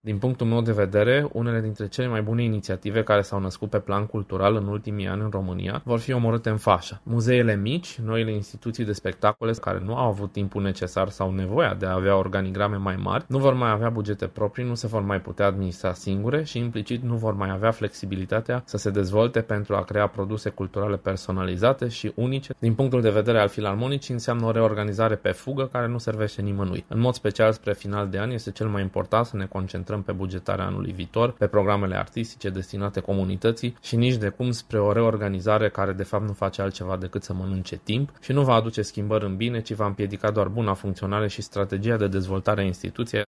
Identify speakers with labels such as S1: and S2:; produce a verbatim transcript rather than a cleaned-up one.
S1: Din punctul meu de vedere, unele dintre cele mai bune inițiative care s-au născut pe plan cultural în ultimii ani în România vor fi omorâte în fașă. Muzeele mici, noile instituții de spectacole care nu au avut timpul necesar sau nevoia de a avea organigrame mai mari, nu vor mai avea bugete proprii, nu se vor mai putea administra singure și implicit nu vor mai avea flexibilitatea să se dezvolte pentru a crea produse culturale personalizate și unice. Din punctul de vedere al filarmonicii, înseamnă o reorganizare pe fugă care nu servește nimănui. În mod special spre final de an este cel mai important să ne concentrăm pe bugetarea anului viitor, pe programele artistice destinate comunității și nici de cum spre o reorganizare care de fapt nu face altceva decât să mănânce timp și nu va aduce schimbări în bine, ci va împiedica doar buna funcționare și strategia de dezvoltare a instituției.